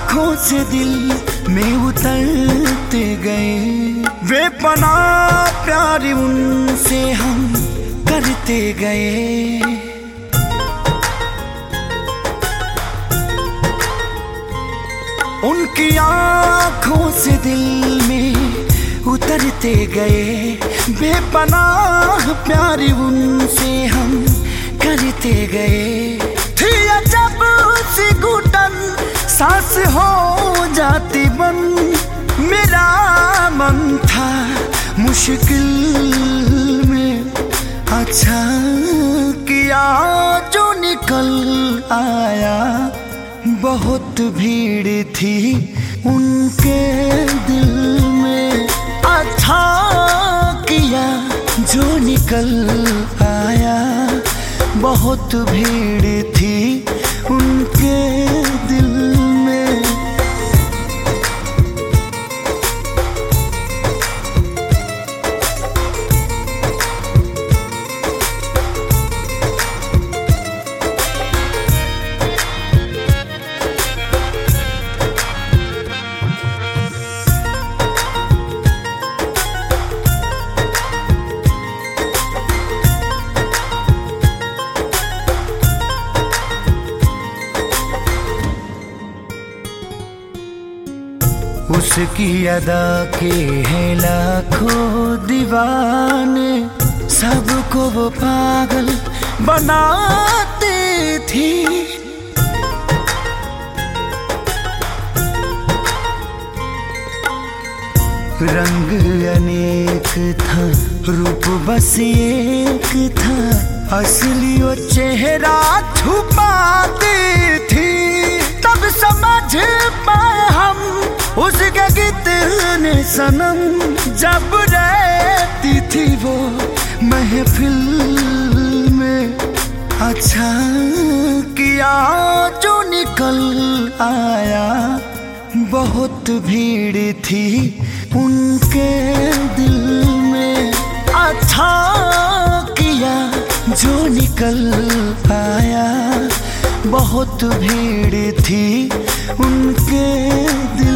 आँखों से दिल में उतरते गए, बेपनाह प्यार उनसे हम करते गए। उनकी आँखों से दिल में उतरते गए, बेपनाह प्यार उनसे हम करते गए। थी जब सी घुटन सांस हो जाती बंद, मेरा मन था मुश्किल में, अच्छा किया जो निकल आया। बहुत भीड़ थी उनके दिल में, अच्छा किया जो निकल आया। बहुत भीड़ थी उनके दिल में। उसकी अदा के हैं लाखों दीवाने, सबको वो पागल बनाती थी। रंग अनेक था, रूप बस एक था, असली वो चेहरा छुपाती थी। तब समझ पाए हम उसके कितने सनम, जब रहती थी वो महफिल में। अच्छा किया जो निकल आया। बहुत भीड़ थी उनके दिल में, अच्छा किया जो निकल आया। बहुत भीड़ थी उनके दिल